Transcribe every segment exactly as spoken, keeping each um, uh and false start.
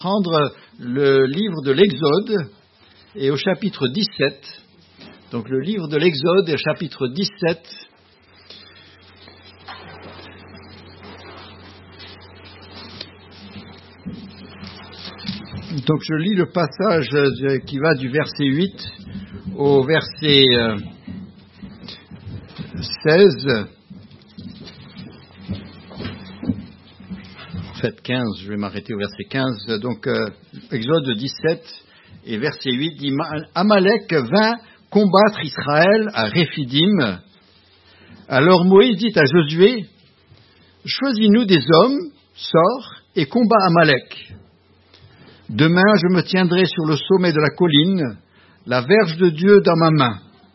Prendre le livre de l'Exode et au chapitre dix-sept. Donc le livre de l'Exode et au chapitre dix-sept. Donc je lis le passage qui va du verset huit au verset seize. Fait quinze, je vais m'arrêter au verset quinze. Donc, euh, Exode dix-sept et verset huit dit « Amalek vint combattre Israël à Réphidim. Alors Moïse dit à Josué, « Choisis-nous des hommes, sors et combat Amalek. Demain, je me tiendrai sur le sommet de la colline, la verge de Dieu dans ma main. »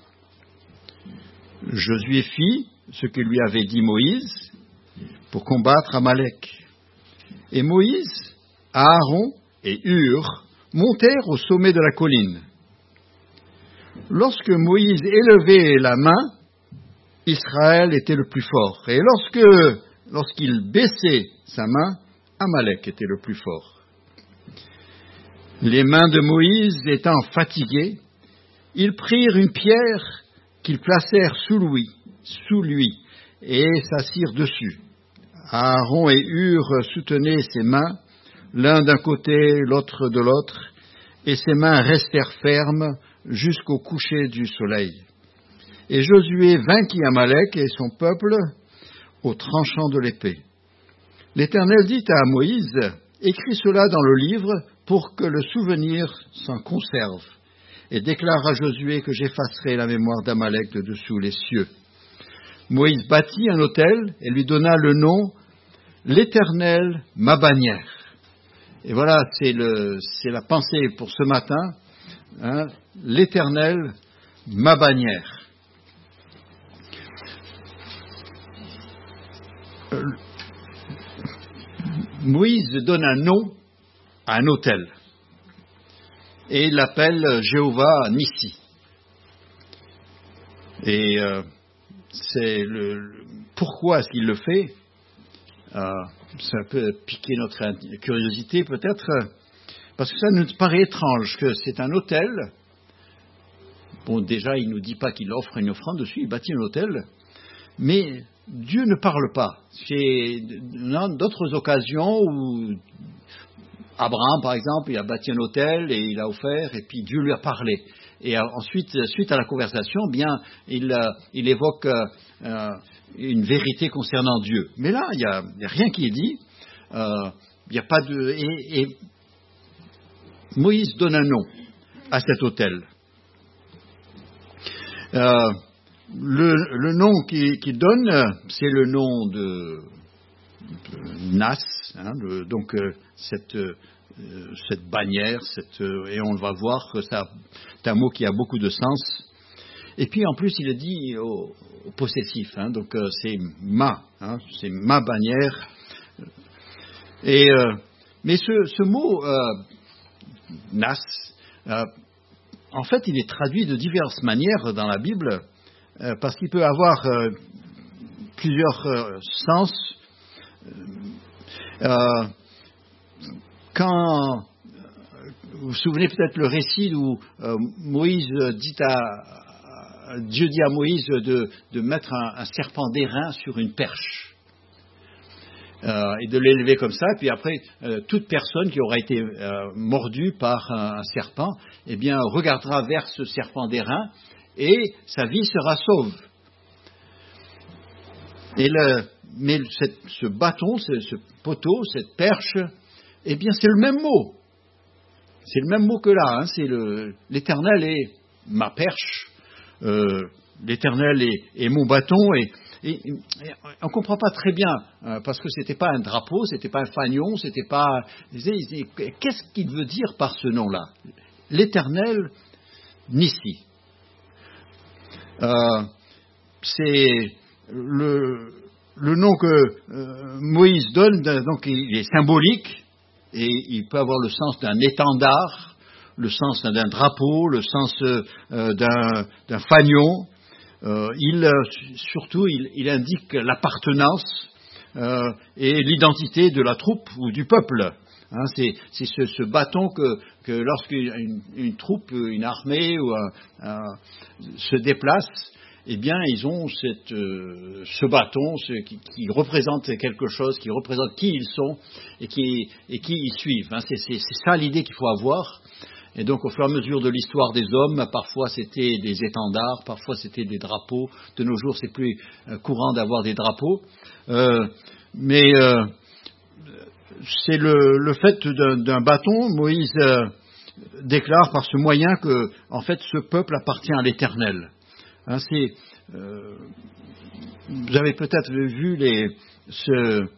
Josué fit ce que lui avait dit Moïse pour combattre Amalek. Et Moïse, Aaron et Hur montèrent au sommet de la colline. Lorsque Moïse élevait la main, Israël était le plus fort. Et lorsque, lorsqu'il baissait sa main, Amalek était le plus fort. Les mains de Moïse étant fatiguées, ils prirent une pierre qu'ils placèrent sous lui, sous lui et s'assirent dessus. Aaron et Hur soutenaient ses mains, l'un d'un côté, l'autre de l'autre, et ses mains restèrent fermes jusqu'au coucher du soleil. Et Josué vainquit Amalek et son peuple au tranchant de l'épée. L'Éternel dit à Moïse, « Écris cela dans le livre pour que le souvenir s'en conserve, et déclare à Josué que j'effacerai la mémoire d'Amalek de dessous les cieux. » Moïse bâtit un autel et lui donna le nom « L'Éternel, ma bannière ». Et voilà, c'est, le, c'est la pensée pour ce matin. Hein, « L'Éternel, ma bannière ». Euh, Moïse donne un nom à un autel et il l'appelle Jéhovah Nissi. Et euh, c'est le, le pourquoi est-ce qu'il le fait. Euh, ça peut piquer notre curiosité peut-être, parce que ça nous paraît étrange que c'est un autel. Bon, déjà, il ne nous dit pas qu'il offre une offrande dessus, il bâtit un autel, mais Dieu ne parle pas. C'est dans d'autres occasions où Abraham, par exemple, il a bâti un autel et il a offert, et puis Dieu lui a parlé. Et ensuite, suite à la conversation, bien, il, il évoque euh, une vérité concernant Dieu. Mais là, il n'y a, a rien qui est dit. Euh, il n'y a pas de. Et, et Moïse donne un nom à cet autel. Euh, le, le nom qu'il, qu'il donne, c'est le nom de, de Nas, hein, de, donc euh, cette. Euh, cette bannière, cette, et on va voir que ça, c'est un mot qui a beaucoup de sens. Et puis en plus, il est dit au, au possessif, hein, donc euh, c'est ma, hein, c'est ma bannière. Et, euh, mais ce, ce mot euh, nas, euh, en fait, il est traduit de diverses manières dans la Bible, euh, parce qu'il peut avoir euh, plusieurs euh, sens. Euh, Quand, vous vous souvenez peut-être le récit où euh, Moïse dit à, à, Dieu dit à Moïse de, de mettre un, un serpent d'airain sur une perche euh, et de l'élever comme ça, et puis après, euh, toute personne qui aura été euh, mordue par un, un serpent, eh bien, regardera vers ce serpent d'airain et sa vie sera sauve. Et le, mais cette, ce bâton, ce, ce poteau, cette perche, eh bien, c'est le même mot. C'est le même mot que là. Hein. C'est le, l'Éternel est ma perche, euh, l'Éternel est, est mon bâton. Et, et, et on ne comprend pas très bien, hein, parce que c'était pas un drapeau, c'était pas un fanion, c'était pas. Qu'est-ce qu'il veut dire par ce nom-là? L'Éternel Nissi. Euh, c'est le, le nom que euh, Moïse donne, donc il est symbolique. Et il peut avoir le sens d'un étendard, le sens d'un drapeau, le sens euh, d'un, d'un fanion. Euh, il, euh, surtout, il, il indique l'appartenance euh, et l'identité de la troupe ou du peuple. Hein, Hein, c'est c'est ce, ce bâton que, que lorsqu'une une troupe, une armée ou un, un, se déplace, eh bien, ils ont cette, euh, ce bâton ce, qui, qui représente quelque chose, qui représente qui ils sont et qui, et qui ils suivent. Hein, c'est, c'est, c'est ça l'idée qu'il faut avoir. Et donc, au fur et à mesure de l'histoire des hommes, parfois c'était des étendards, parfois c'était des drapeaux. De nos jours, c'est plus euh, courant d'avoir des drapeaux. Euh, mais euh, c'est le, le fait d'un, d'un bâton. Moïse euh, déclare par ce moyen que, en fait, ce peuple appartient à l'Éternel. Hein, c'est, euh, vous avez peut-être vu les, ce, euh,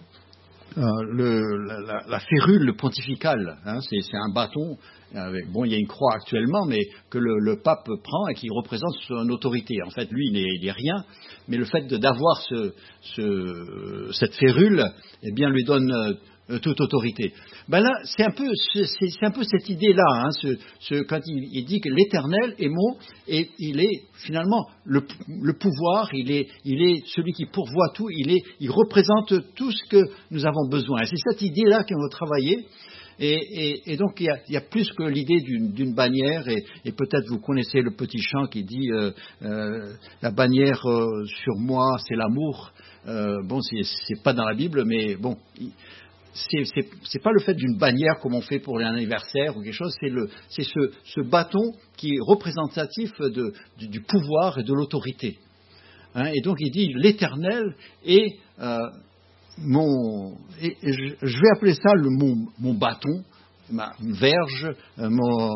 le, la, la férule pontificale. Hein, c'est, c'est un bâton. Avec, bon, il y a une croix actuellement, mais que le, le pape prend et qui représente son autorité. En fait, lui, il n'est, il est rien, mais le fait de, d'avoir ce, ce, cette férule, eh bien, lui donne euh, toute autorité. Ben là, c'est un peu, c'est, c'est un peu cette idée-là, hein, ce, ce, quand il, il dit que l'Éternel est mon, et il est finalement le, le pouvoir, il est, il est celui qui pourvoit tout, il est, il représente tout ce que nous avons besoin. Et c'est cette idée-là qu'on va travailler. Et, et, et donc il y, a, il y a plus que l'idée d'une, d'une bannière, et, et peut-être vous connaissez le petit chant qui dit euh, euh, la bannière euh, sur moi c'est l'amour. Euh, bon, c'est, c'est pas dans la Bible, mais bon, c'est, c'est, c'est pas le fait d'une bannière comme on fait pour l'anniversaire ou quelque chose, c'est, le, c'est ce, ce bâton qui est représentatif de, du, du pouvoir et de l'autorité. Hein, et donc il dit l'Éternel est euh, Mon, et je, je vais appeler ça le, mon, mon bâton, ma verge, euh, mon,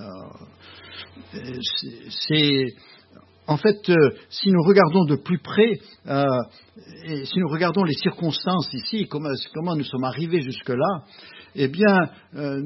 euh, c'est, c'est en fait, euh, si nous regardons de plus près, euh, et si nous regardons les circonstances ici, comment, comment nous sommes arrivés jusque-là, eh bien, euh,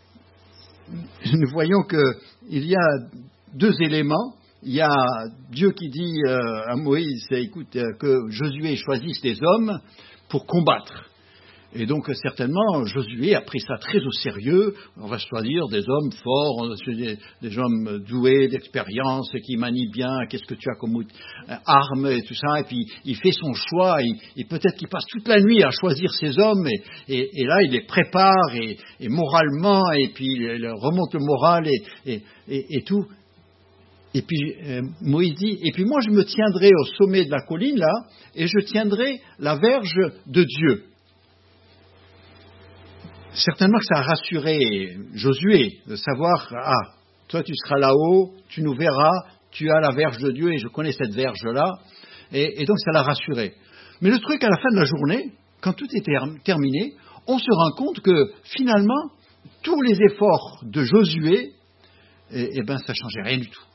nous voyons qu'il y a deux éléments. Il y a Dieu qui dit euh, à Moïse, écoute, euh, que Josué choisisse des hommes pour combattre. Et donc, certainement, Josué a pris ça très au sérieux. On va choisir des hommes forts, des, des hommes doués, d'expérience, qui manient bien, qu'est-ce que tu as comme arme et tout ça. Et puis, il fait son choix. Et, et peut-être qu'il passe toute la nuit à choisir ces hommes. Et, et, et là, il les prépare, et, et moralement, et puis il remonte le moral et, et, et, et tout. Et puis euh, Moïse dit, et puis moi je me tiendrai au sommet de la colline là, et je tiendrai la verge de Dieu. Certainement que ça a rassuré Josué de savoir, ah, toi tu seras là-haut, tu nous verras, tu as la verge de Dieu, et je connais cette verge-là, et, et donc ça l'a rassuré. Mais le truc, à la fin de la journée, quand tout est ter- terminé, on se rend compte que finalement, tous les efforts de Josué, eh, eh ben ça ne changeait rien du tout.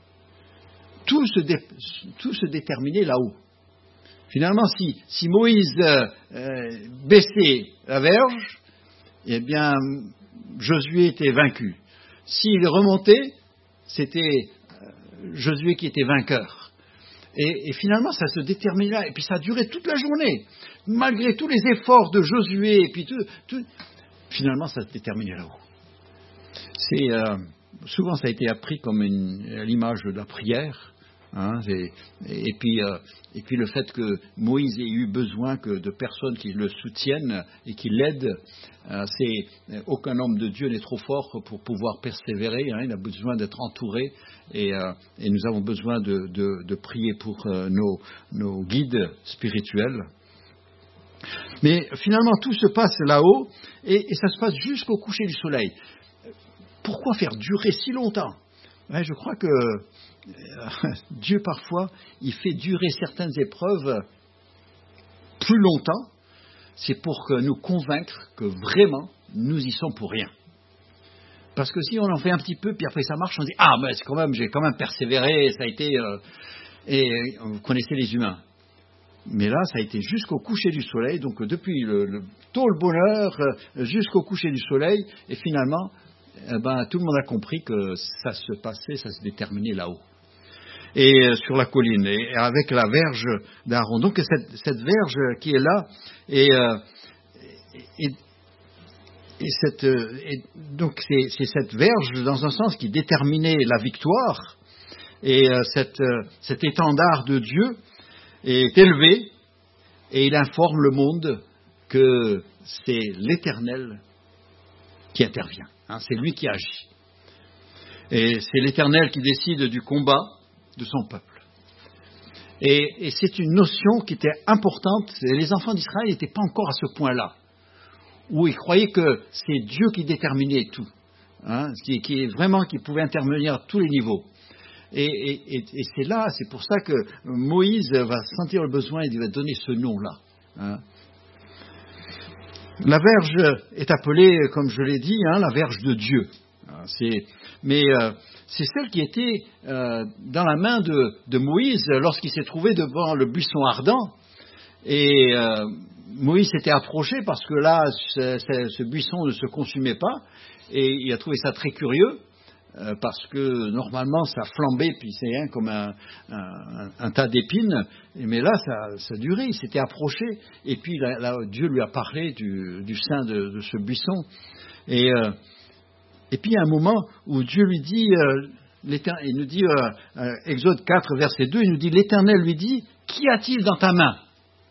Tout se, dé, tout se déterminait là-haut. Finalement, si, si Moïse euh, baissait la verge, eh bien, Josué était vaincu. S'il remontait, c'était euh, Josué qui était vainqueur. Et, et finalement, ça se déterminait là. Et puis ça a duré toute la journée. Malgré tous les efforts de Josué, et puis tout, tout, finalement, ça se déterminait là-haut. C'est... Euh, Souvent, ça a été appris comme une, à l'image de la prière. Hein, et, et, puis, euh, et puis le fait que Moïse ait eu besoin que de personnes qui le soutiennent et qui l'aident, euh, c'est, aucun homme de Dieu n'est trop fort pour pouvoir persévérer. Hein, il a besoin d'être entouré, et, euh, et nous avons besoin de, de, de prier pour euh, nos, nos guides spirituels. Mais finalement, tout se passe là-haut, et, et ça se passe jusqu'au coucher du soleil. Pourquoi faire durer si longtemps ? Ouais, je crois que euh, Dieu, parfois, il fait durer certaines épreuves plus longtemps. C'est pour que nous convaincre que vraiment, nous y sommes pour rien. Parce que si on en fait un petit peu, puis après ça marche, on dit « Ah, mais c'est quand même, j'ai quand même persévéré, ça a été... Euh... » Et vous connaissez les humains. Mais là, ça a été jusqu'au coucher du soleil, donc depuis le, le tôt le bonheur, jusqu'au coucher du soleil, et finalement... Eh ben, tout le monde a compris que ça se passait, ça se déterminait là-haut. Et euh, sur la colline, et avec la verge d'Aaron. Donc cette, cette verge qui est là, et, euh, et, et, cette, et donc c'est, c'est cette verge, dans un sens, qui déterminait la victoire, et euh, cette, euh, cet étendard de Dieu est élevé, et il informe le monde que c'est l'Éternel qui intervient. Hein, c'est lui qui agit. Et c'est l'Éternel qui décide du combat de son peuple. Et, et c'est une notion qui était importante. Les enfants d'Israël n'étaient pas encore à ce point-là, où ils croyaient que c'est Dieu qui déterminait tout, hein, qui, qui vraiment qui pouvait intervenir à tous les niveaux. Et, et, et, et c'est là, c'est pour ça que Moïse va sentir le besoin et il va donner ce nom-là. Hein. La verge est appelée, comme je l'ai dit, hein, la verge de Dieu. C'est, mais euh, c'est celle qui était euh, dans la main de, de Moïse lorsqu'il s'est trouvé devant le buisson ardent. Et euh, Moïse s'était approché parce que là, ce, ce, ce buisson ne se consumait pas. Et il a trouvé ça très curieux euh, parce que normalement ça flambait, puis c'est hein, comme un, un, un tas d'épines. Mais là, ça, ça durait, il s'était approché. Et puis là, là, Dieu lui a parlé du, du sein de, de ce buisson. Et... Euh, Et puis, il y a un moment où Dieu lui dit, euh, il nous dit, euh, euh, Exode quatre, verset deux, il nous dit, l'Éternel lui dit, qu'y a-t-il dans ta main?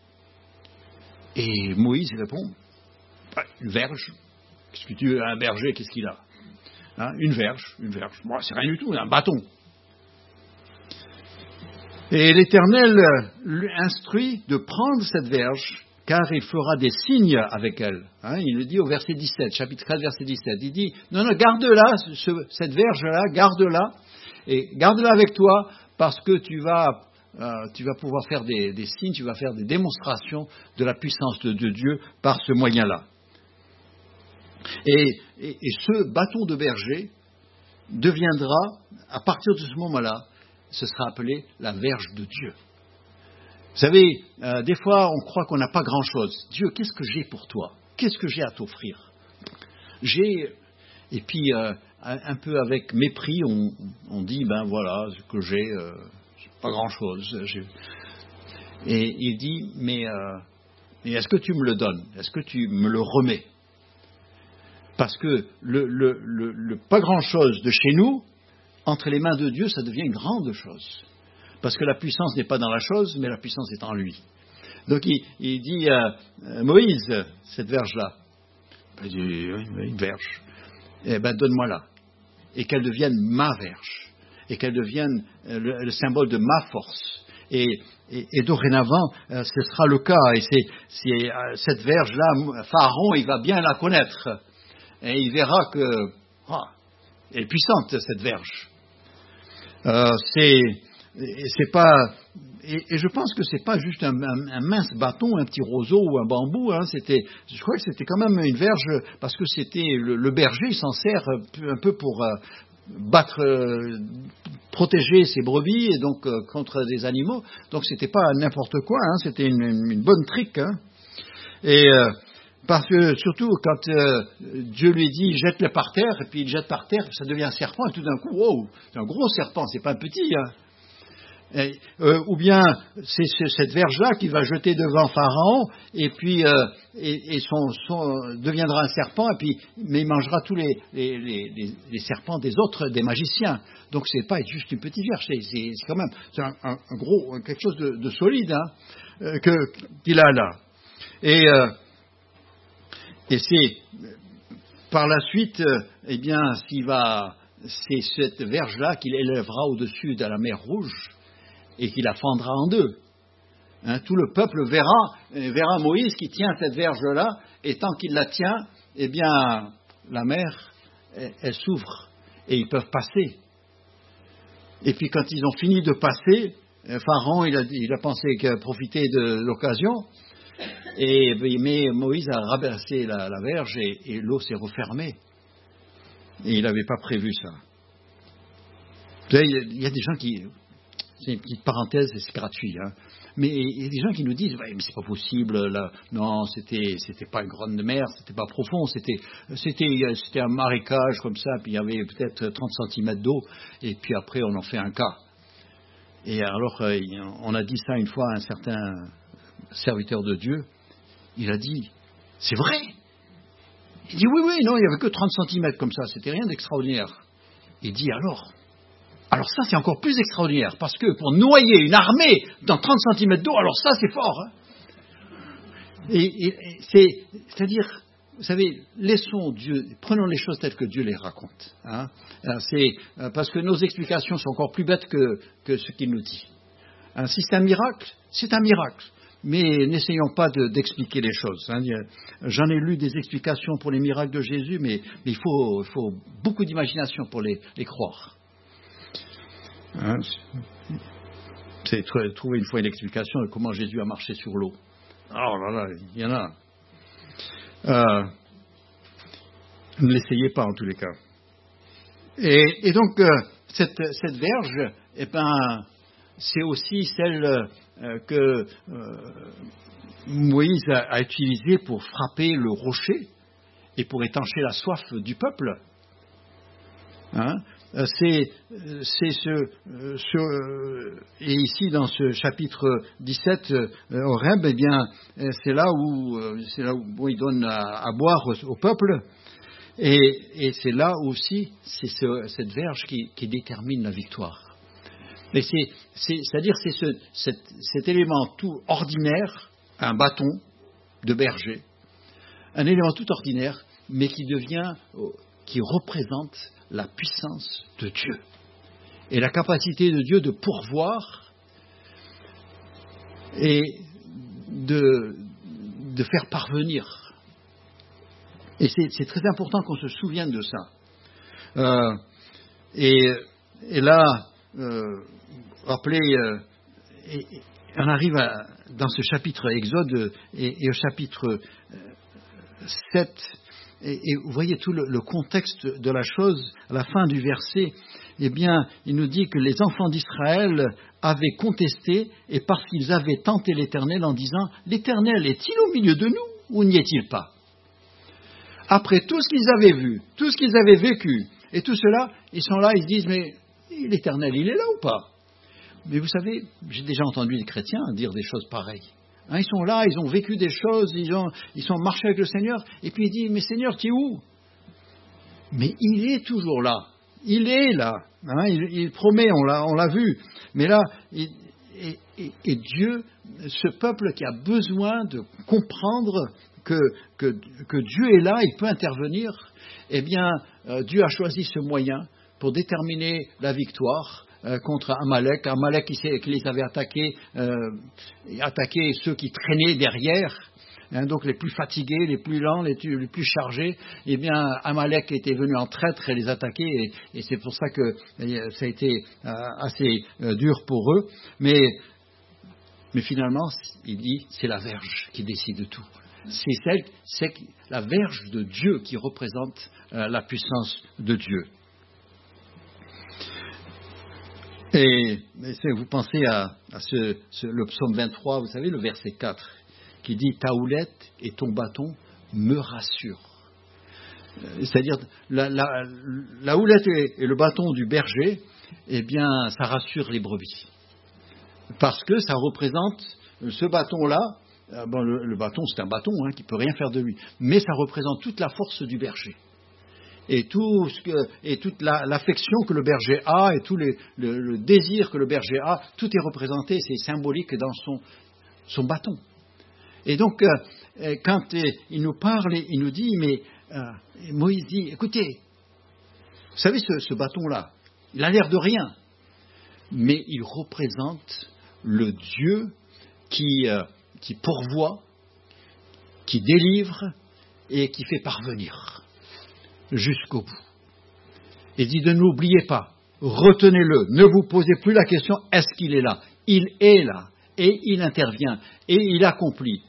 Et Moïse répond, bah, une verge. Qu'est-ce que tu veux, un berger, qu'est-ce qu'il a? Hein, une verge, une verge. Bon, c'est rien du tout, un bâton. Et l'Éternel lui instruit de prendre cette verge, car il fera des signes avec elle. Hein, il le dit au verset dix-sept, chapitre quatre, verset dix-sept. Il dit, non, non, garde-la, ce, cette verge-là, garde-la, et garde-la avec toi, parce que tu vas, euh, tu vas pouvoir faire des, des signes, tu vas faire des démonstrations de la puissance de, de Dieu par ce moyen-là. Et, et, et ce bâton de berger deviendra, à partir de ce moment-là, ce sera appelé la verge de Dieu. Vous savez, euh, des fois, on croit qu'on n'a pas grand-chose. Dieu, qu'est-ce que j'ai pour toi? Qu'est-ce que j'ai à t'offrir? J'ai... Et puis, euh, un, un peu avec mépris, on, on dit, ben voilà, ce que j'ai, euh, pas grand-chose. J'ai... Et il dit, mais, euh, mais est-ce que tu me le donnes? Est-ce que tu me le remets? Parce que le, le, le, le pas grand-chose de chez nous, entre les mains de Dieu, ça devient une grande chose. Parce que la puissance n'est pas dans la chose, mais la puissance est en lui. Donc il, il dit à euh, Moïse, cette verge-là, il dit, oui, une verge, eh ben donne-moi-la. Et qu'elle devienne ma verge. Et qu'elle devienne le, le symbole de ma force. Et, et, et dorénavant, euh, ce sera le cas. Et c'est, c'est euh, cette verge-là, Pharaon, il va bien la connaître. Et il verra que, oh, elle est puissante, cette verge. Euh, c'est... Et, c'est pas, et, et je pense que c'est pas juste un, un, un mince bâton, un petit roseau ou un bambou. Hein, c'était, je crois que c'était quand même une verge parce que c'était le, le berger, il s'en sert un peu pour euh, battre, euh, protéger ses brebis et donc euh, contre des animaux. Donc c'était pas n'importe quoi. Hein, c'était une, une, une bonne trique. Hein. Et euh, parce que surtout quand euh, Dieu lui dit jette-le par terre et puis il jette par terre, ça devient un serpent et tout d'un coup, wow, c'est un gros serpent, c'est pas un petit. Hein. Et, euh, ou bien c'est, c'est cette verge-là qui va jeter devant Pharaon et puis euh, et, et son, son deviendra un serpent et puis mais il mangera tous les, les, les, les serpents des autres des magiciens. Donc c'est pas juste une petite verge, c'est, c'est, c'est quand même c'est un, un, un gros quelque chose de, de solide hein, euh, que qu'il a là. Et euh, et c'est par la suite euh, eh bien s'il va c'est cette verge-là qu'il élèvera au-dessus de la mer Rouge. Et qui la fendra en deux. Hein, tout le peuple verra, verra Moïse qui tient cette verge-là, et tant qu'il la tient, eh bien, la mer, elle, elle s'ouvre, et ils peuvent passer. Et puis quand ils ont fini de passer, Pharaon, il a, il a pensé que profiter de l'occasion, et, mais Moïse a rabaissé la, la verge, et, et l'eau s'est refermée. Et il n'avait pas prévu ça. Là, il y a des gens qui... C'est une petite parenthèse, c'est gratuit. Hein. Mais il y a des gens qui nous disent, ouais, mais c'est pas possible. Là. Non, c'était, c'était pas une grande mer, c'était pas profond, c'était, c'était, c'était un marécage comme ça, puis il y avait peut-être trente centimètres d'eau, et puis après on en fait un cas. Et alors, on a dit ça une fois à un certain serviteur de Dieu. Il a dit, c'est vrai. Il dit, oui, oui, non, il y avait que trente centimètres comme ça, c'était rien d'extraordinaire. Il dit alors. Alors ça, c'est encore plus extraordinaire, parce que pour noyer une armée dans trente centimètres d'eau, alors ça, c'est fort. Hein. Et, et, et c'est, c'est-à-dire, vous savez, laissons Dieu, prenons les choses telles que Dieu les raconte. Hein. C'est parce que nos explications sont encore plus bêtes que, que ce qu'il nous dit. Hein, si c'est un miracle, c'est un miracle. Mais n'essayons pas de, d'expliquer les choses. Hein. J'en ai lu des explications pour les miracles de Jésus, mais, mais il, faut, il faut beaucoup d'imagination pour les, les croire. Hein. C'est trouver une fois une explication de comment Jésus a marché sur l'eau. Oh là là, il y en a. Euh, ne l'essayez pas en tous les cas. Et, et donc, euh, cette, cette verge, eh ben, c'est aussi celle euh, que euh, Moïse a, a utilisée pour frapper le rocher et pour étancher la soif du peuple. Hein? C'est, c'est ce, ce et ici dans ce chapitre dix-sept euh, Horeb, eh bien c'est là où c'est là où bon, il donne à, à boire au, au peuple, et, et c'est là aussi c'est ce, cette verge qui, qui détermine la victoire. Mais c'est, c'est, c'est-à-dire c'est ce, cet, cet élément tout ordinaire, un bâton de berger, un élément tout ordinaire, mais qui devient, qui représente la puissance de Dieu et la capacité de Dieu de pourvoir et de, de faire parvenir. Et c'est, c'est très important qu'on se souvienne de ça. Euh, et, et là, euh, rappelez, euh, et, et on arrive à, dans ce chapitre Exode et, et au chapitre sept. Et, et vous voyez tout le, le contexte de la chose, à la fin du verset, eh bien, il nous dit que les enfants d'Israël avaient contesté, et parce qu'ils avaient tenté l'Éternel en disant « L'Éternel est-il au milieu de nous ou n'y est-il pas ?» Après tout ce qu'ils avaient vu, tout ce qu'ils avaient vécu, et tout cela, ils sont là, ils se disent « Mais l'Éternel, il est là ou pas ?» Mais vous savez, j'ai déjà entendu des chrétiens dire des choses pareilles. Hein, ils sont là, ils ont vécu des choses, ils ont, ils sont marchés avec le Seigneur, et puis il dit, mais Seigneur, tu es où? Mais il est toujours là, il est là, hein, il, il promet, on l'a, on l'a vu, mais là, il, et, et, et Dieu, ce peuple qui a besoin de comprendre que, que, que Dieu est là, il peut intervenir, eh bien, euh, Dieu a choisi ce moyen pour déterminer la victoire contre Amalek, Amalek qui, qui les avait attaqués, euh, attaqués ceux qui traînaient derrière, hein, donc les plus fatigués, les plus lents, les, les plus chargés. Eh bien, Amalek était venu en traître et les attaquer, et, et c'est pour ça que ça a été euh, assez euh, dur pour eux. Mais, mais finalement, il dit, c'est la verge qui décide de tout. C'est celle, c'est la verge de Dieu qui représente euh, la puissance de Dieu. Et, et vous pensez à, à ce, ce, le psaume vingt-trois, vous savez, le verset quatre, qui dit « Ta houlette et ton bâton me rassurent ». C'est-à-dire, la, la, la houlette et, et le bâton du berger, eh bien, ça rassure les brebis. Parce que ça représente, ce bâton-là, bon, le, le bâton, c'est un bâton hein, qui ne peut rien faire de lui, mais ça représente toute la force du berger. Et, tout ce que, et toute la, l'affection que le berger a, et tout les, le, le désir que le berger a, tout est représenté, c'est symbolique dans son, son bâton. Et donc, euh, quand euh, il nous parle, il nous dit, mais euh, Moïse dit, écoutez, vous savez ce, ce bâton-là, il a l'air de rien, mais il représente le Dieu qui, euh, qui pourvoit, qui délivre et qui fait parvenir jusqu'au bout. Il dit de n'oubliez pas, retenez-le, ne vous posez plus la question, est-ce qu'il est là? Il est là, et il intervient, et il accomplit.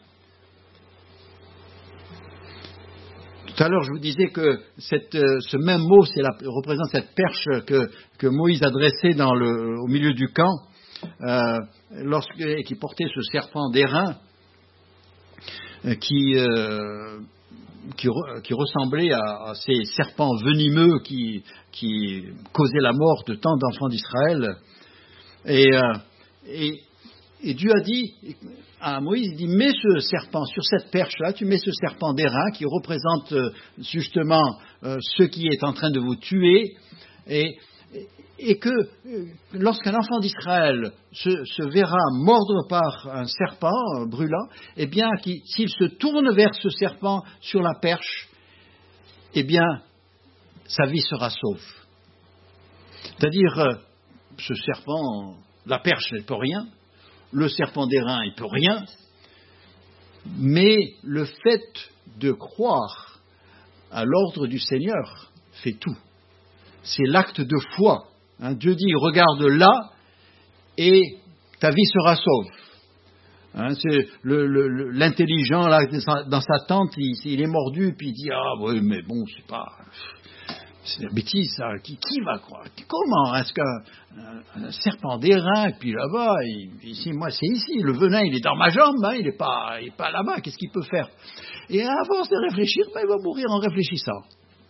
Tout à l'heure, je vous disais que cette, ce même mot c'est la, représente cette perche que, que Moïse a dressée dans le, au milieu du camp, euh, lorsque, qui portait ce serpent d'airain, euh, qui... Euh, Qui, qui ressemblait à, à ces serpents venimeux qui, qui causaient la mort de tant d'enfants d'Israël. Et, euh, et, et Dieu a dit à Moïse, il dit, mets ce serpent sur cette perche-là, tu mets ce serpent d'airain qui représente euh, justement euh, ce qui est en train de vous tuer, et, et que euh, lorsqu'un enfant d'Israël se, se verra mordre par un serpent euh, brûlant, eh bien, qui, s'il se tourne vers ce serpent sur la perche, eh bien, sa vie sera sauve. C'est-à-dire, euh, ce serpent, la perche, elle ne peut rien, le serpent d'airain, il ne peut rien, mais le fait de croire à l'ordre du Seigneur fait tout. C'est l'acte de foi. Hein, Dieu dit, regarde là, et ta vie sera sauve. Hein, c'est le, le, l'intelligent, là, dans sa tente, il, il est mordu, puis il dit, ah oui, mais bon, c'est pas... C'est une bêtise, ça. Qui, qui va croire? Comment est-ce qu'un un serpent d'airain, et puis là-bas, il, ici, moi, c'est ici, le venin, il est dans ma jambe, hein, il n'est pas, il est pas là-bas, qu'est-ce qu'il peut faire? Et avant de réfléchir, ben, il va mourir en réfléchissant.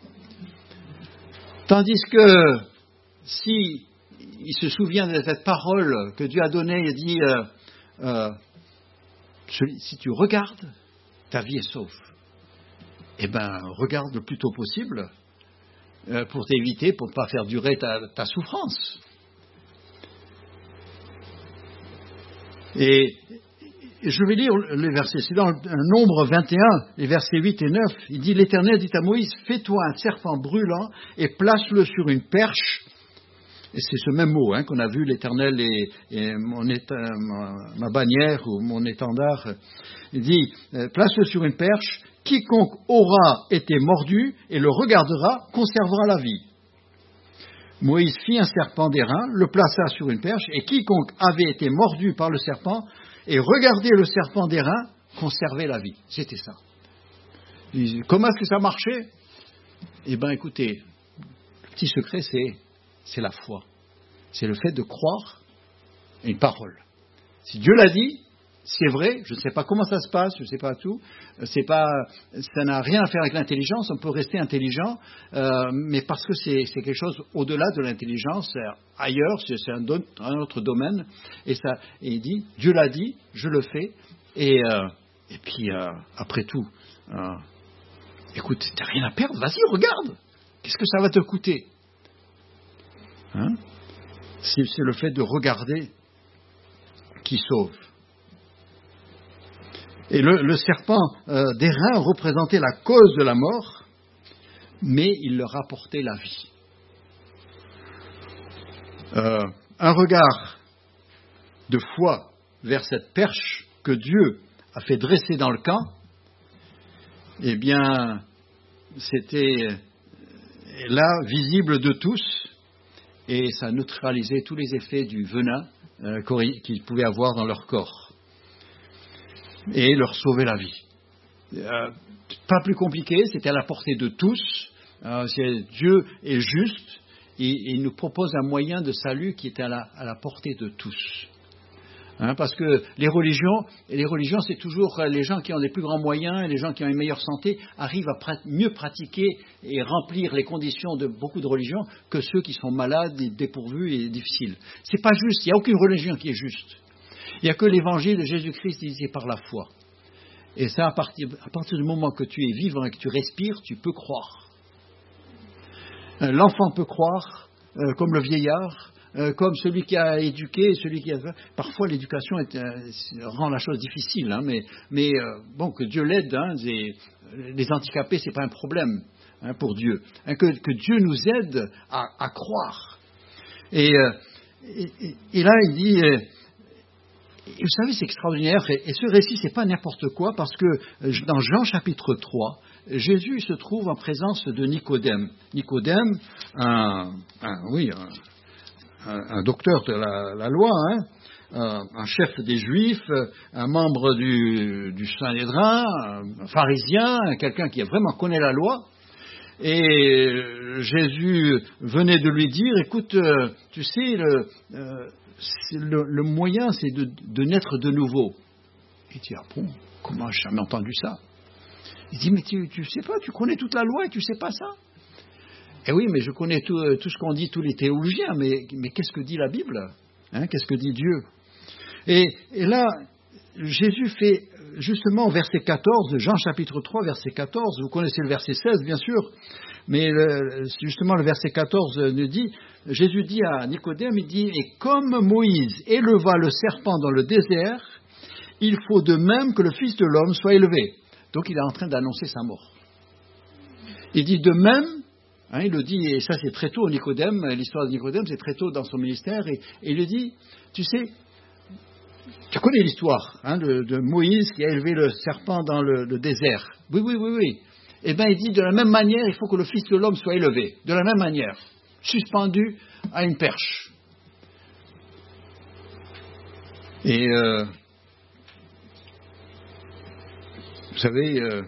Tandis que, si il se souvient de cette parole que Dieu a donnée, il dit, euh, euh, si tu regardes, ta vie est sauve. Eh bien, regarde le plus tôt possible, euh, pour t'éviter, pour ne pas faire durer ta, ta souffrance. Et, et je vais lire les versets. C'est dans le Nombre vingt et un, les versets huit et neuf. Il dit, l'Éternel dit à Moïse, fais-toi un serpent brûlant et place-le sur une perche. Et c'est ce même mot hein, qu'on a vu, l'Éternel et, et mon éta, ma, ma bannière ou mon étendard. Il dit, euh, place-le sur une perche, quiconque aura été mordu et le regardera conservera la vie. Moïse fit un serpent d'airain, le plaça sur une perche, et quiconque avait été mordu par le serpent et regardait le serpent d'airain conservait la vie. C'était ça. Dit, comment est-ce que ça marchait? Eh bien, écoutez, le petit secret, c'est... c'est la foi. C'est le fait de croire à une parole. Si Dieu l'a dit, c'est vrai, je ne sais pas comment ça se passe, je ne sais pas tout, c'est pas, ça n'a rien à faire avec l'intelligence, on peut rester intelligent, euh, mais parce que c'est, c'est quelque chose au-delà de l'intelligence, ailleurs, c'est, c'est un, do- un autre domaine, et, ça, et il dit, Dieu l'a dit, je le fais, et, euh, et puis euh, après tout, euh, écoute, t'as rien à perdre, vas-y, regarde, qu'est-ce que ça va te coûter? Hein? c'est, c'est le fait de regarder qui sauve. Et le, le serpent euh, d'airain représentait la cause de la mort, mais il leur apportait la vie. Euh, un regard de foi vers cette perche que Dieu a fait dresser dans le camp, eh bien, c'était là visible de tous, et ça neutralisait tous les effets du venin euh, qu'ils pouvaient avoir dans leur corps. Et leur sauver la vie. Euh, pas plus compliqué, c'était à la portée de tous. Euh, c'est, Dieu est juste et, et il nous propose un moyen de salut qui est à la, à la portée de tous. Hein, parce que les religions, et les religions, c'est toujours les gens qui ont les plus grands moyens et les gens qui ont une meilleure santé arrivent à prat- mieux pratiquer et remplir les conditions de beaucoup de religions que ceux qui sont malades, et dépourvus et difficiles. C'est pas juste. Il n'y a aucune religion qui est juste. Il n'y a que l'évangile de Jésus-Christ dit par la foi. Et ça, à partir, à partir du moment que tu es vivant et que tu respires, tu peux croire. L'enfant peut croire, euh, comme le vieillard, euh, comme celui qui a éduqué, celui qui a... Parfois, l'éducation est, euh, rend la chose difficile, hein, mais, mais euh, bon, que Dieu l'aide. Hein, les, les handicapés, c'est pas un problème hein, pour Dieu. Hein, que, que Dieu nous aide à, à croire. Et, euh, et, et là, il dit... Euh, Et vous savez, c'est extraordinaire, et, et ce récit, c'est pas n'importe quoi, parce que dans Jean chapitre trois, Jésus se trouve en présence de Nicodème. Nicodème, un, un, oui, un, un, un docteur de la, la loi, hein, un, un chef des Juifs, un membre du, du Sanhédrin, un pharisien, quelqu'un qui vraiment connaît la loi. Et Jésus venait de lui dire, écoute, tu sais, le... Euh, C'est le, le moyen, c'est de, de naître de nouveau. Il dit, ah bon, comment j'ai jamais entendu ça? Il dit, mais tu, tu sais pas, tu connais toute la loi et tu sais pas ça? Eh oui, mais je connais tout, tout ce qu'ont dit tous les théologiens, mais, mais qu'est-ce que dit la Bible? Hein, qu'est-ce que dit Dieu? et, et là, Jésus fait, justement, au verset quatorze, de Jean chapitre trois, verset quatorze, vous connaissez le verset seize, bien sûr, mais le, justement le verset quatorze nous dit, Jésus dit à Nicodème, il dit, et comme Moïse éleva le serpent dans le désert, il faut de même que le Fils de l'homme soit élevé. Donc il est en train d'annoncer sa mort. Il dit de même, hein, il le dit, et ça c'est très tôt, Nicodème, l'histoire de Nicodème, c'est très tôt dans son ministère, et, et il le dit, tu sais, tu connais l'histoire hein, de, de Moïse qui a élevé le serpent dans le, le désert. Oui, oui, oui, oui. Eh bien, il dit, de la même manière, il faut que le Fils de l'homme soit élevé. De la même manière, suspendu à une perche. Et, euh, vous savez, euh,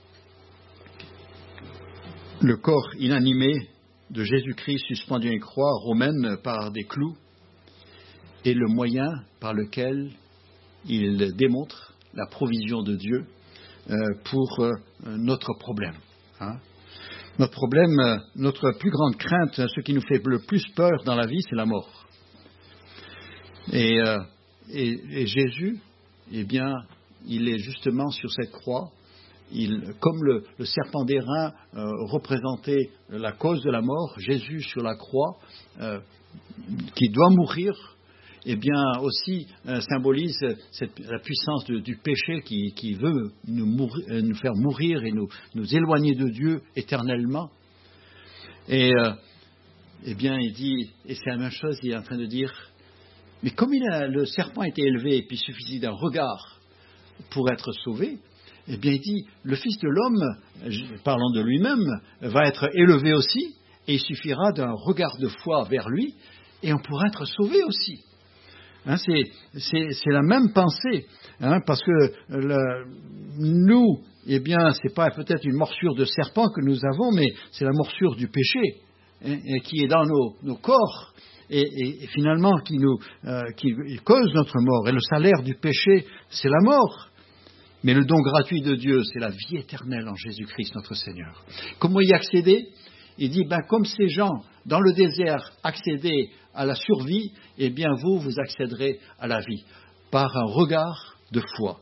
le corps inanimé de Jésus-Christ suspendu à une croix romaine par des clous est le moyen par lequel il démontre la provision de Dieu euh, pour euh, notre problème. Hein. Notre problème, euh, notre plus grande crainte, ce qui nous fait le plus peur dans la vie, c'est la mort. Et, euh, et, et Jésus, eh bien, il est justement sur cette croix. Il, comme le, le serpent d'airain euh, représentait la cause de la mort, Jésus sur la croix, euh, qui doit mourir, eh bien aussi euh, symbolise cette, la puissance de, du péché qui, qui veut nous, mourir, euh, nous faire mourir et nous, nous éloigner de Dieu éternellement. Et euh, eh bien il dit, et c'est la même chose, il est en train de dire, mais comme il a, le serpent a été élevé et puis il suffisait d'un regard pour être sauvé, eh bien il dit, le Fils de l'homme, parlant de lui-même, va être élevé aussi, et il suffira d'un regard de foi vers lui, et on pourra être sauvé aussi. Hein, c'est, c'est, c'est la même pensée, hein, parce que le, nous, eh bien, c'est pas peut-être une morsure de serpent que nous avons, mais c'est la morsure du péché hein, et qui est dans nos, nos corps et, et, et finalement qui nous euh, qui cause notre mort. Et le salaire du péché, c'est la mort. Mais le don gratuit de Dieu, c'est la vie éternelle en Jésus-Christ notre Seigneur. Comment y accéder ? Il dit, ben, comme ces gens dans le désert accédaient à la survie, eh bien vous, vous accéderez à la vie par un regard de foi.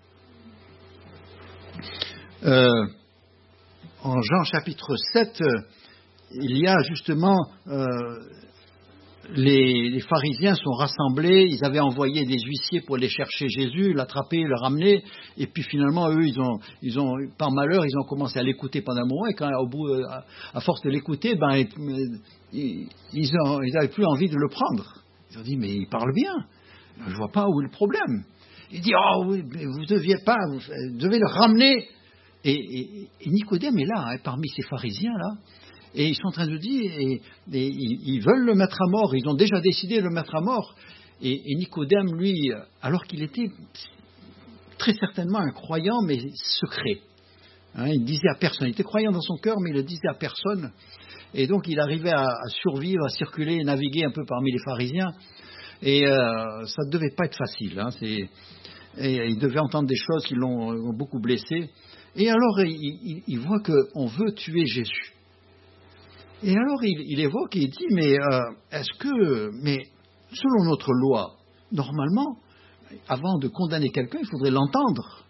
Euh, en Jean chapitre sept, il y a justement euh, les, les pharisiens sont rassemblés, ils avaient envoyé des huissiers pour aller chercher Jésus, l'attraper, le ramener, et puis finalement eux, ils ont, ils ont, par malheur, ils ont commencé à l'écouter pendant un moment, et quand au bout, à, à force de l'écouter, ben ils, ils n'avaient plus envie de le prendre. Ils ont dit, mais il parle bien, je ne vois pas où est le problème. Il dit, oh oui, mais vous ne deviez pas, vous devez le ramener. Et, et, et Nicodème est là, hein, parmi ces pharisiens là. Et ils sont en train de dire, et, et ils, ils veulent le mettre à mort, ils ont déjà décidé de le mettre à mort. Et, et Nicodème, lui, alors qu'il était très certainement un croyant, mais secret, hein, il disait à personne, il était croyant dans son cœur, mais il le disait à personne. Et donc il arrivait à, à survivre, à circuler, naviguer un peu parmi les pharisiens. Et euh, ça ne devait pas être facile. Hein, c'est, et il devait entendre des choses qui l'ont, l'ont beaucoup blessé. Et alors il, il, il voit qu'on veut tuer Jésus. Et alors il, il évoque et il dit, mais euh, est-ce que, mais selon notre loi, normalement, avant de condamner quelqu'un, il faudrait l'entendre.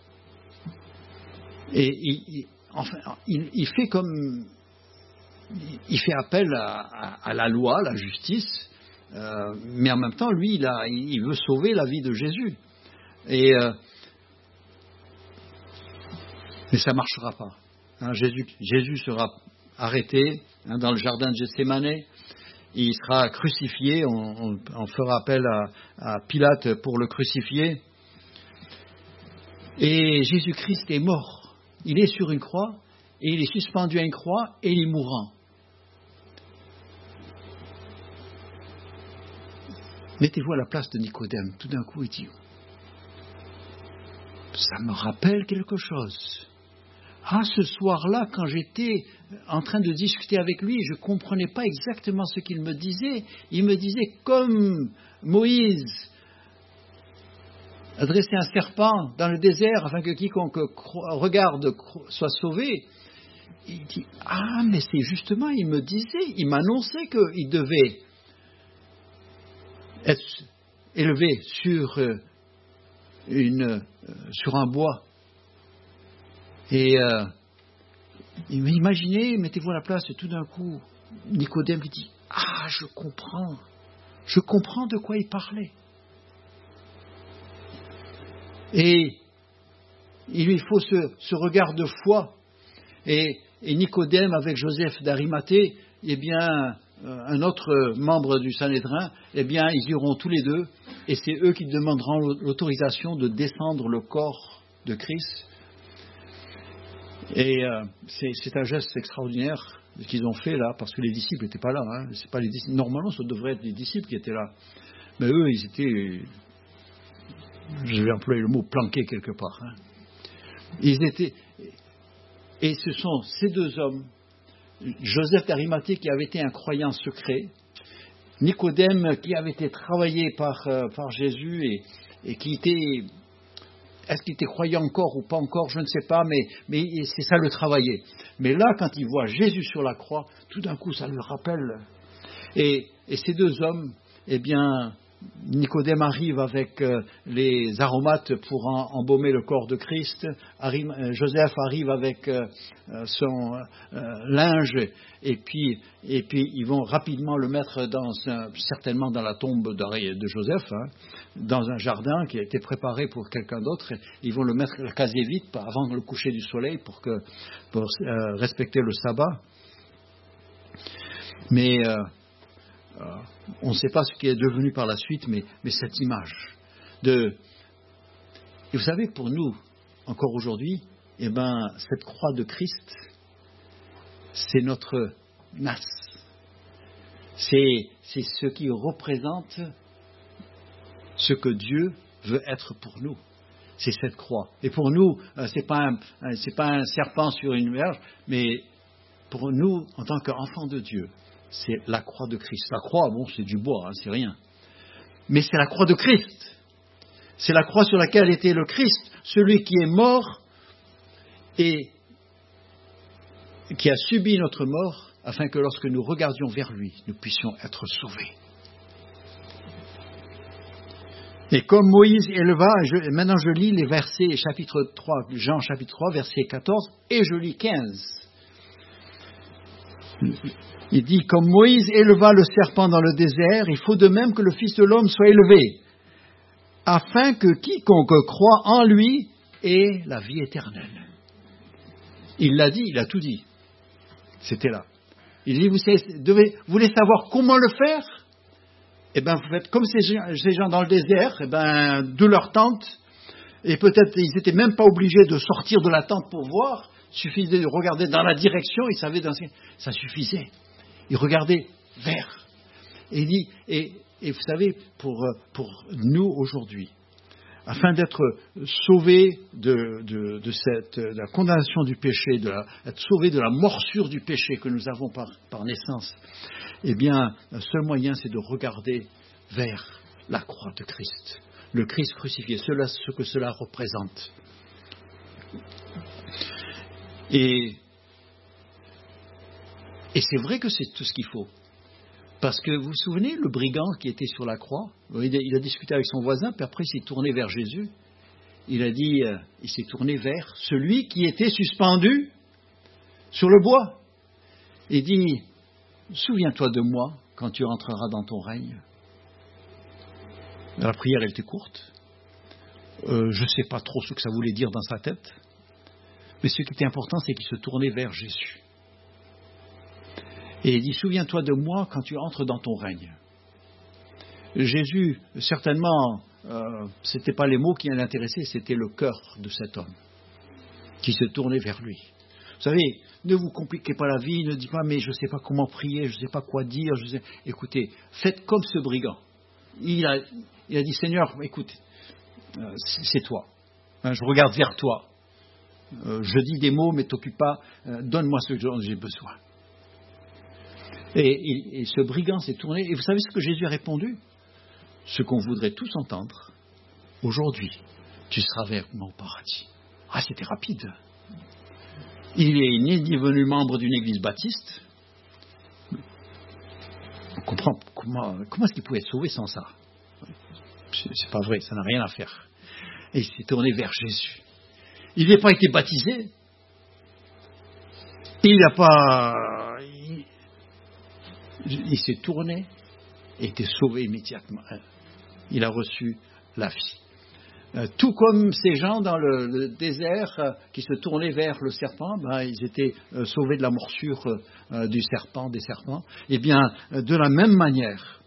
Et il, il, enfin, il, il fait comme, il fait appel à, à, à la loi, à la justice, euh, mais en même temps, lui, il, a, il veut sauver la vie de Jésus. Et euh, mais ça ne marchera pas. Hein, Jésus, Jésus sera arrêté hein, dans le jardin de Gethsémanée, il sera crucifié, on, on, on fera appel à, à Pilate pour le crucifier, et Jésus-Christ est mort, il est sur une croix, et il est suspendu à une croix, et il est mourant. Mettez-vous à la place de Nicodème, tout d'un coup il dit, ça me rappelle quelque chose. Ah, ce soir-là, quand j'étais en train de discuter avec lui, je ne comprenais pas exactement ce qu'il me disait. Il me disait, comme Moïse adressait un serpent dans le désert afin que quiconque regarde soit sauvé. Il dit, ah, mais c'est justement, il me disait, il m'annonçait qu'il devait être élevé sur, une, sur un bois. Et euh, Imaginez, mettez-vous à la place, et tout d'un coup, Nicodème lui dit « Ah, je comprends, je comprends de quoi il parlait. » Et il lui faut ce, ce regard de foi. Et, et Nicodème avec Joseph d'Arimathée, eh bien, euh, un autre membre du Sanhédrin, eh bien, ils iront tous les deux, et c'est eux qui demanderont l'autorisation de descendre le corps de Christ. Et euh, c'est, c'est un geste extraordinaire qu'ils ont fait là, parce que les disciples n'étaient pas là. Hein. C'est pas les disciples. Normalement, ça devrait être les disciples qui étaient là. Mais eux, ils étaient, je vais employer le mot, planqués quelque part. Hein. Ils étaient, et ce sont ces deux hommes, Joseph d'Arimathée qui avait été un croyant secret, Nicodème qui avait été travaillé par, euh, par Jésus et, et qui était, est-ce qu'il était croyant encore ou pas encore, je ne sais pas, mais, mais c'est ça le travailler. Mais là, quand il voit Jésus sur la croix, tout d'un coup, ça lui rappelle. Et, et ces deux hommes, eh bien, Nicodème arrive avec euh, les aromates pour en, embaumer le corps de Christ. Arrive, euh, Joseph arrive avec euh, son euh, linge, et puis, et puis ils vont rapidement le mettre dans un, certainement dans la tombe de Joseph, hein, dans un jardin qui a été préparé pour quelqu'un d'autre. Ils vont le mettre quasi vite avant le coucher du soleil pour, que, pour euh, respecter le sabbat. Mais euh, euh, on ne sait pas ce qui est devenu par la suite, mais, mais cette image de... Et vous savez, pour nous, encore aujourd'hui, eh ben, cette croix de Christ, c'est notre nas. C'est, c'est ce qui représente ce que Dieu veut être pour nous. C'est cette croix. Et pour nous, c'est pas un, c'est pas un serpent sur une verge, mais pour nous, en tant qu'enfants de Dieu, c'est la croix de Christ. La croix, bon, c'est du bois, hein, c'est rien. Mais c'est la croix de Christ. C'est la croix sur laquelle était le Christ, celui qui est mort et qui a subi notre mort, afin que lorsque nous regardions vers lui, nous puissions être sauvés. Et comme Moïse éleva, je, maintenant je lis les versets, chapitre trois, Jean chapitre trois, verset quatorze, et je lis quinze. Il dit, comme Moïse éleva le serpent dans le désert, il faut de même que le Fils de l'homme soit élevé, afin que quiconque croit en lui ait la vie éternelle. Il l'a dit, il a tout dit. C'était là. Il dit, vous, savez, devez, vous voulez savoir comment le faire? Eh bien, vous faites comme ces gens, ces gens dans le désert, eh ben, de leur tente, et peut-être ils n'étaient même pas obligés de sortir de la tente pour voir, il suffisait de regarder dans la direction, ils savaient, dans... ça suffisait. Ils regardaient vers. Et il dit, et, et vous savez, pour, pour nous aujourd'hui, afin d'être sauvés de, de, de, cette, de la condamnation du péché, de la, d'être sauvés de la morsure du péché que nous avons par, par naissance, eh bien, le seul moyen, c'est de regarder vers la croix de Christ. Le Christ crucifié, cela, ce que cela représente. Et, et c'est vrai que c'est tout ce qu'il faut. Parce que vous vous souvenez, le brigand qui était sur la croix, il a, il a discuté avec son voisin, puis après il s'est tourné vers Jésus. Il a dit, euh, il s'est tourné vers celui qui était suspendu sur le bois. Il dit, souviens-toi de moi quand tu entreras dans ton règne. La prière, elle était courte. Euh, je ne sais pas trop ce que ça voulait dire dans sa tête. Mais ce qui était important, c'est qu'il se tournait vers Jésus. Et il dit, souviens-toi de moi quand tu entres dans ton règne. Jésus, certainement, euh, ce n'était pas les mots qui l'intéressaient, c'était le cœur de cet homme qui se tournait vers lui. Vous savez, ne vous compliquez pas la vie, ne dites pas, mais je ne sais pas comment prier, je ne sais pas quoi dire. Je sais... Écoutez, faites comme ce brigand. Il a, il a dit, Seigneur, écoute, euh, c'est, c'est toi. Hein, je regarde vers toi. Euh, je dis des mots, mais t'occupe pas. Euh, donne-moi ce dont j'ai besoin. Et, et, et ce brigand s'est tourné. Et vous savez ce que Jésus a répondu? Ce qu'on voudrait tous entendre. Aujourd'hui, tu seras avec moi au paradis. Ah, c'était rapide. Il est ni devenu membre d'une église baptiste. On comprend comment, comment est-ce qu'il pouvait être sauvé sans ça? C'est, c'est pas vrai, ça n'a rien à faire. Et il s'est tourné vers Jésus. Il n'a pas été baptisé. Il n'a pas... Il, il s'est tourné et été sauvé immédiatement. Il a reçu la vie. Euh, tout comme ces gens dans le, le désert euh, qui se tournaient vers le serpent, ben, ils étaient euh, sauvés de la morsure euh, du serpent, des serpents. Eh bien, euh, de la même manière,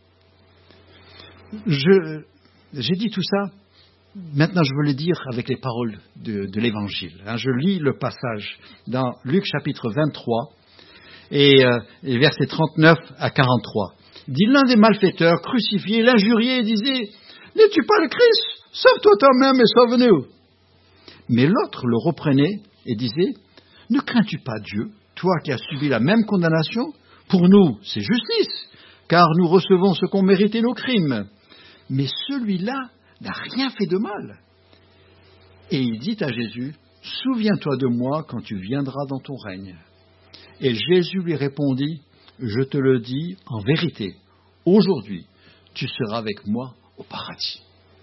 je, j'ai dit tout ça. Maintenant, je veux le dire avec les paroles de, de l'Évangile. Hein, je lis le passage dans Luc chapitre vingt-trois et, euh, et versets trente-neuf à quarante-trois. Dit l'un des malfaiteurs crucifiés, l'injuriait et disait « N'es-tu pas le Christ ? Sauve-toi toi-même et sauve-nous » Mais l'autre le reprenait et disait « Ne crains-tu pas Dieu, toi qui as subi la même condamnation ? Pour nous, c'est justice, car nous recevons ce qu'ont mérité nos crimes. Mais celui-là n'a rien fait de mal. » Et il dit à Jésus, « Souviens-toi de moi quand tu viendras dans ton règne. » Et Jésus lui répondit, « Je te le dis en vérité, aujourd'hui, tu seras avec moi au paradis. »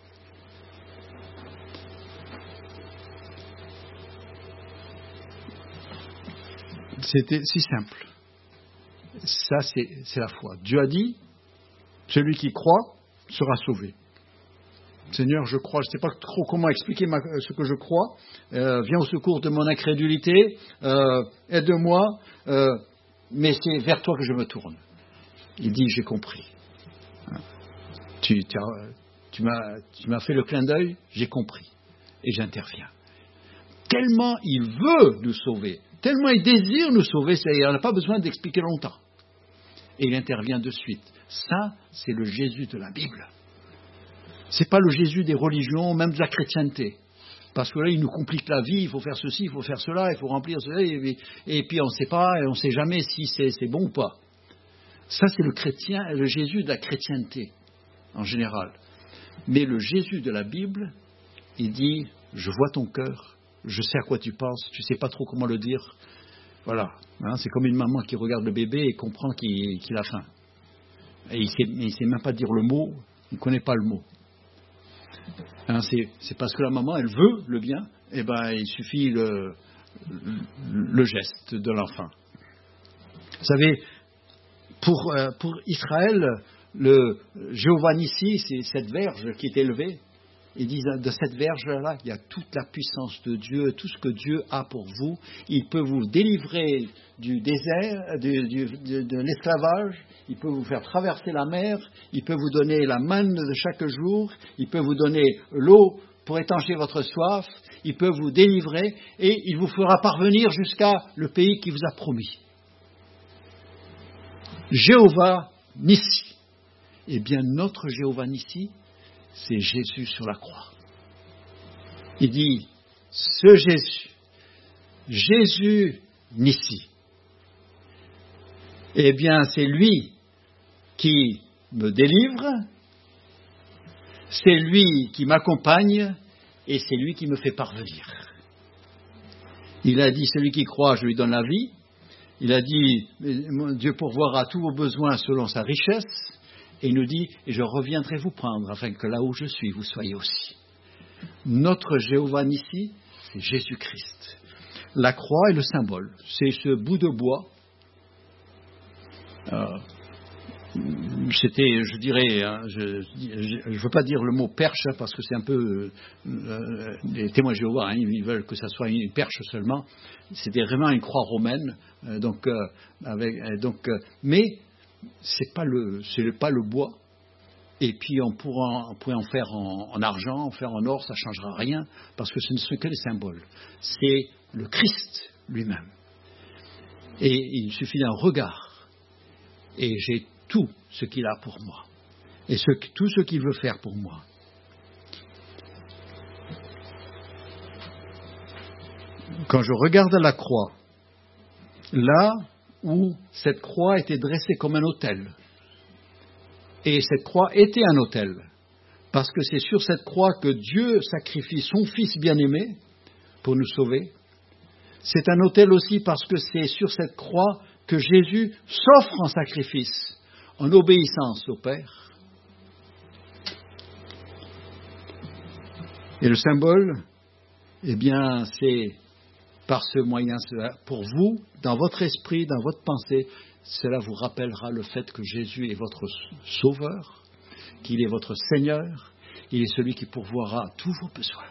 C'était si simple. Ça, c'est, c'est la foi. Dieu a dit, celui qui croit sera sauvé. Seigneur, je crois, je ne sais pas trop comment expliquer ma, ce que je crois. Euh, viens au secours de mon incrédulité, euh, aide-moi, euh, mais c'est vers toi que je me tourne. Il dit, j'ai compris. Tu, tu, as, tu, m'as, tu m'as fait le clin d'œil, j'ai compris. Et j'interviens. Tellement il veut nous sauver, tellement il désire nous sauver, il n'en a pas besoin d'expliquer longtemps. Et il intervient de suite. Ça, c'est le Jésus de la Bible. Ce n'est pas le Jésus des religions, même de la chrétienté. Parce que là, il nous complique la vie, il faut faire ceci, il faut faire cela, il faut remplir cela, et, et puis on ne sait pas, et on ne sait jamais si c'est, c'est bon ou pas. Ça, c'est le chrétien, le Jésus de la chrétienté, en général. Mais le Jésus de la Bible, il dit, je vois ton cœur, je sais à quoi tu penses, tu ne sais pas trop comment le dire. Voilà, hein, c'est comme une maman qui regarde le bébé et comprend qu'il, qu'il a faim. Et il ne sait même pas dire le mot, il ne connaît pas le mot. Hein, c'est, c'est parce que la maman, elle veut le bien, et ben il suffit le, le, le geste de l'enfant. Vous savez, pour, euh, pour Israël, le Jéhovah Nissi, c'est cette verge qui est élevée. Ils disent, de cette verge-là, il y a toute la puissance de Dieu, tout ce que Dieu a pour vous. Il peut vous délivrer du désert, du, du, de, de l'esclavage, il peut vous faire traverser la mer, il peut vous donner la manne de chaque jour, il peut vous donner l'eau pour étancher votre soif, il peut vous délivrer et il vous fera parvenir jusqu'à le pays qu'il vous a promis. Jéhovah Nissi. Eh bien, notre Jéhovah Nissi, c'est Jésus sur la croix. Il dit, ce Jésus, Jésus Nissi, eh bien, c'est lui qui me délivre, c'est lui qui m'accompagne et c'est lui qui me fait parvenir. Il a dit, celui qui croit, je lui donne la vie. Il a dit, Dieu pourvoira tous vos besoins selon sa richesse. Et il nous dit, et je reviendrai vous prendre, afin que là où je suis, vous soyez aussi. Notre Jéhovah Nissi, c'est Jésus-Christ. La croix est le symbole. C'est ce bout de bois. Euh, c'était, je dirais, hein, je ne veux pas dire le mot perche, hein, parce que c'est un peu... Euh, les témoins Jéhovah, hein, ils veulent que ça soit une perche seulement. C'était vraiment une croix romaine. Euh, donc, euh, avec, donc, euh, mais... c'est pas le c'est pas le bois, et puis on pourra on pourrait en faire en, en argent, en faire en or, ça changera rien parce que ce ne sont que des symboles. C'est le Christ lui-même, et il suffit d'un regard et j'ai tout ce qu'il a pour moi et ce, tout ce qu'il veut faire pour moi. Quand je regarde la croix, là où cette croix était dressée comme un autel. Et cette croix était un autel, parce que c'est sur cette croix que Dieu sacrifie son Fils bien-aimé pour nous sauver. C'est un autel aussi parce que c'est sur cette croix que Jésus s'offre en sacrifice, en obéissance au Père. Et le symbole, eh bien, c'est par ce moyen, pour vous, dans votre esprit, dans votre pensée, cela vous rappellera le fait que Jésus est votre Sauveur, qu'il est votre Seigneur, il est celui qui pourvoira à tous vos besoins.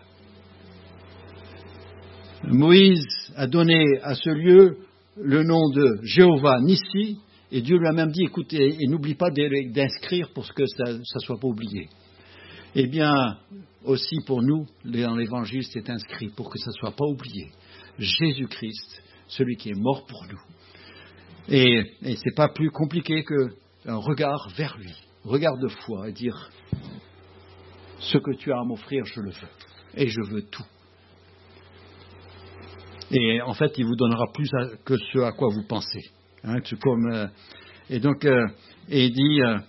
Moïse a donné à ce lieu le nom de Jéhovah Nissi, et Dieu lui a même dit, écoutez, et n'oublie pas d'inscrire pour que ça ne soit pas oublié. Eh bien, aussi pour nous, dans l'Évangile, c'est inscrit pour que ça ne soit pas oublié. Jésus-Christ, celui qui est mort pour nous. Et, et ce n'est pas plus compliqué qu'un regard vers lui, regard de foi, et dire, ce que tu as à m'offrir, je le veux, et je veux tout. Et en fait, il vous donnera plus à, que ce à quoi vous pensez. Hein, comme, euh, et donc, euh, et il dit, euh,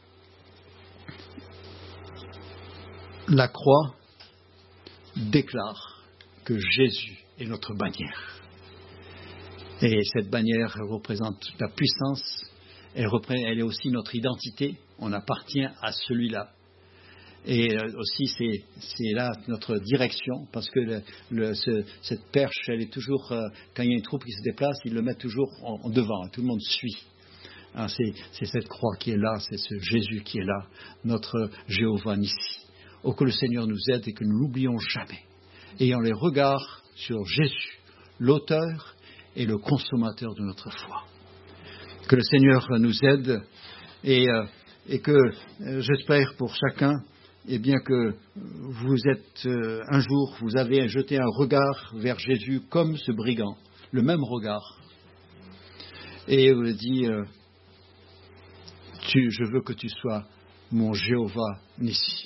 la croix déclare que Jésus est notre bannière. Et cette bannière représente la puissance, elle, représente, elle est aussi notre identité, on appartient à celui-là. Et aussi, c'est, c'est là notre direction, parce que le, le, ce, cette perche, elle est toujours, euh, quand il y a une troupe qui se déplace, ils le mettent toujours en, en devant, tout le monde suit. Hein, c'est, c'est cette croix qui est là, c'est ce Jésus qui est là, notre Jéhovah Nissi. Oh, que le Seigneur nous aide et que nous n'oublions jamais, ayant les regards sur Jésus, l'auteur et le consommateur de notre foi. Que le Seigneur nous aide et, euh, et que, euh, j'espère pour chacun, eh bien que vous êtes, euh, un jour, vous avez jeté un regard vers Jésus comme ce brigand, le même regard, et vous dit, euh, tu, je veux que tu sois mon Jéhovah Nissi.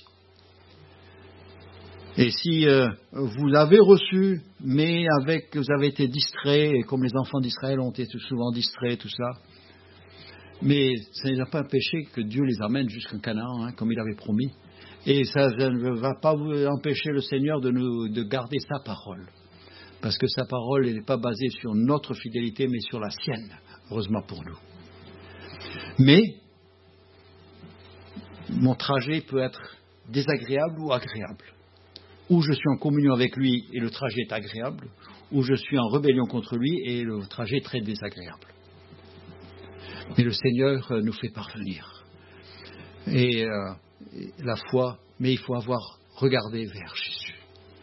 Et si euh, vous l'avez reçu, mais avec, vous avez été distrait, et comme les enfants d'Israël ont été souvent distraits, tout cela, mais ça n'a pas empêché que Dieu les amène jusqu'en Canaan, hein, comme il avait promis. Et ça ne va pas vous empêcher le Seigneur de, nous, de garder sa parole. Parce que sa parole n'est pas basée sur notre fidélité, mais sur la sienne, heureusement pour nous. Mais, mon trajet peut être désagréable ou agréable. Ou je suis en communion avec lui et le trajet est agréable, ou je suis en rébellion contre lui et le trajet est très désagréable. Mais le Seigneur nous fait parvenir. Et... Euh, la foi, mais il faut avoir regardé vers Jésus.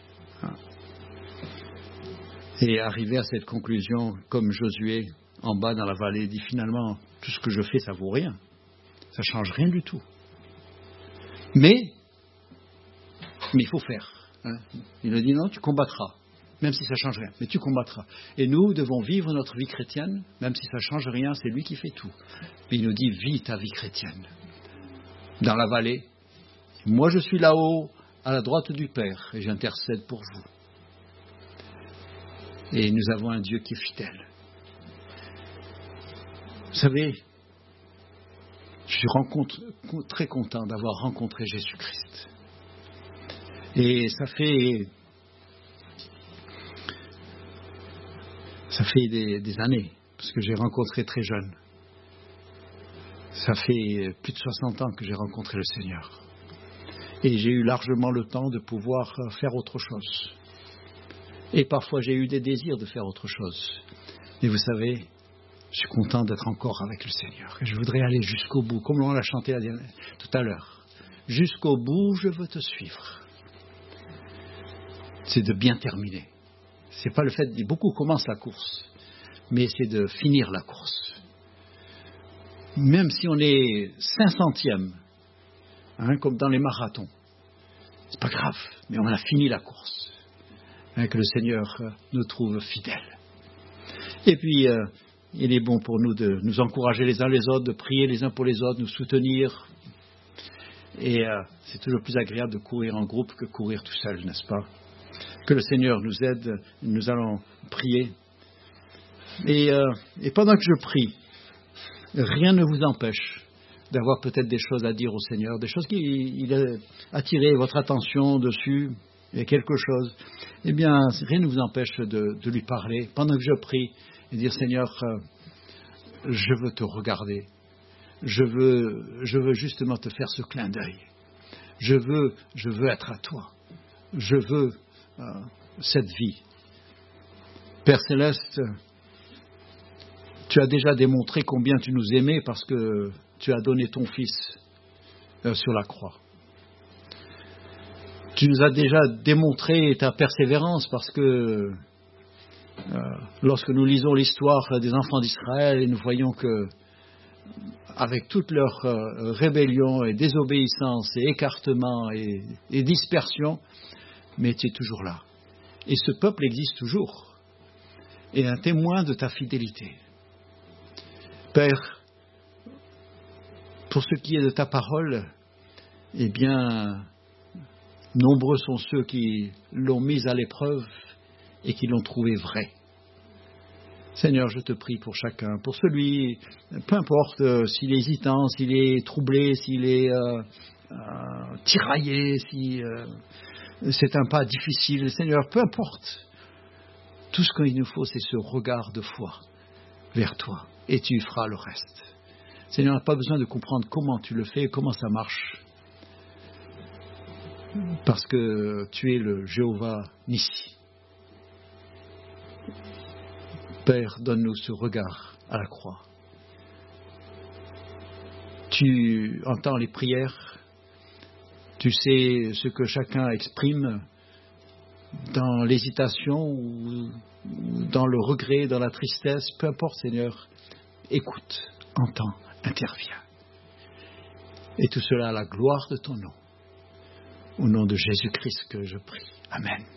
Et arriver à cette conclusion, comme Josué, en bas dans la vallée, dit finalement, tout ce que je fais, ça vaut rien. Ça ne change rien du tout. Mais, mais il faut faire. Hein. Il a dit non, tu combattras, même si ça ne change rien, mais tu combattras. Et nous devons vivre notre vie chrétienne, même si ça ne change rien, c'est lui qui fait tout. Mais il nous dit, vis ta vie chrétienne. Dans la vallée, moi je suis là-haut, à la droite du Père, et j'intercède pour vous. Et nous avons un Dieu qui est fidèle. Vous savez, je suis rencontre, très content d'avoir rencontré Jésus-Christ. Et ça fait, ça fait des, des années, parce que j'ai rencontré très jeune. Ça fait plus de soixante ans que j'ai rencontré le Seigneur. Et j'ai eu largement le temps de pouvoir faire autre chose. Et parfois j'ai eu des désirs de faire autre chose. Mais vous savez, je suis content d'être encore avec le Seigneur. Et je voudrais aller jusqu'au bout, comme on l'a chanté tout à l'heure. Jusqu'au bout, je veux te suivre. C'est de bien terminer. C'est pas le fait de... Beaucoup commencent la course, mais c'est de finir la course. Même si on est cinq centième, hein, comme dans les marathons, c'est pas grave, mais on a fini la course. Hein, que le Seigneur euh, nous trouve fidèles. Et puis, euh, il est bon pour nous de nous encourager les uns les autres, de prier les uns pour les autres, nous soutenir. Et euh, c'est toujours plus agréable de courir en groupe que courir tout seul, n'est-ce pas? Que le Seigneur nous aide, nous allons prier. Et, euh, et pendant que je prie, rien ne vous empêche d'avoir peut-être des choses à dire au Seigneur, des choses qui il a attiré votre attention dessus, et quelque chose. Eh bien, rien ne vous empêche de, de lui parler pendant que je prie et dire Seigneur, euh, je veux te regarder, je veux, je veux justement te faire ce clin d'œil, je veux, je veux être à toi, je veux euh, cette vie. Père Céleste, tu as déjà démontré combien tu nous aimais parce que tu as donné ton Fils euh, sur la croix. Tu nous as déjà démontré ta persévérance parce que euh, lorsque nous lisons l'histoire des enfants d'Israël et nous voyons que avec toute leur euh, rébellion et désobéissance et écartement et, et dispersion, mais tu es toujours là. Et ce peuple existe toujours et est un témoin de ta fidélité. Père, pour ce qui est de ta parole, eh bien, nombreux sont ceux qui l'ont mise à l'épreuve et qui l'ont trouvée vraie. Seigneur, je te prie pour chacun, pour celui, peu importe euh, s'il est hésitant, s'il est troublé, s'il est euh, euh, tiraillé, si euh, c'est un pas difficile. Seigneur, peu importe. Tout ce qu'il nous faut, c'est ce regard de foi vers toi, et tu feras le reste. Seigneur, on n'a pas besoin de comprendre comment tu le fais, comment ça marche, parce que tu es le Jéhovah Nissi. Père, donne-nous ce regard à la croix. Tu entends les prières, tu sais ce que chacun exprime dans l'hésitation ou dans le regret, dans la tristesse, peu importe, Seigneur, écoute, entends, interviens. Et tout cela à la gloire de ton nom. Au nom de Jésus-Christ que je prie. Amen.